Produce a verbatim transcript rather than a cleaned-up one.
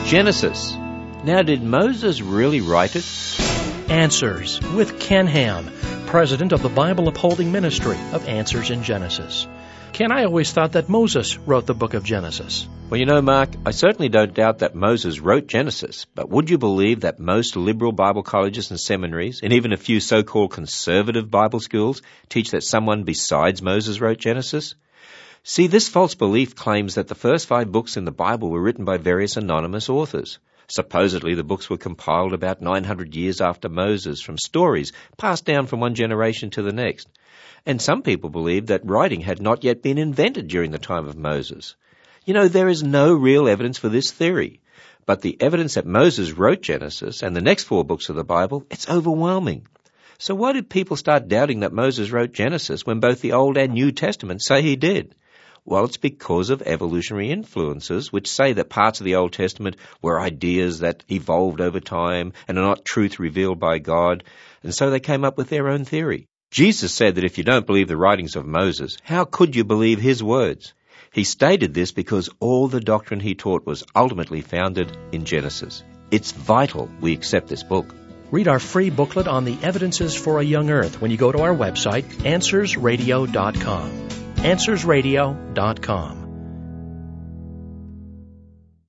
Genesis. Now, did Moses really write it? Answers with Ken Ham, president of the Bible Upholding Ministry of Answers in Genesis. Ken, I always thought that Moses wrote the book of Genesis. Well, you know, Mark, I certainly don't doubt that Moses wrote Genesis, but would you believe that most liberal Bible colleges and seminaries, and even a few so-called conservative Bible schools, teach that someone besides Moses wrote Genesis? See, this false belief claims that the first five books in the Bible were written by various anonymous authors. Supposedly, the books were compiled about nine hundred years after Moses from stories passed down from one generation to the next. And some people believe that writing had not yet been invented during the time of Moses. You know, there is no real evidence for this theory. But the evidence that Moses wrote Genesis and the next four books of the Bible, it's overwhelming. So why did people start doubting that Moses wrote Genesis when both the Old and New Testaments say he did? Well, it's because of evolutionary influences, which say that parts of the Old Testament were ideas that evolved over time and are not truth revealed by God, and so they came up with their own theory. Jesus said that if you don't believe the writings of Moses, how could you believe his words? He stated this because all the doctrine he taught was ultimately founded in Genesis. It's vital we accept this book. Read our free booklet on the evidences for a young earth when you go to our website, answers radio dot com. answers radio dot com.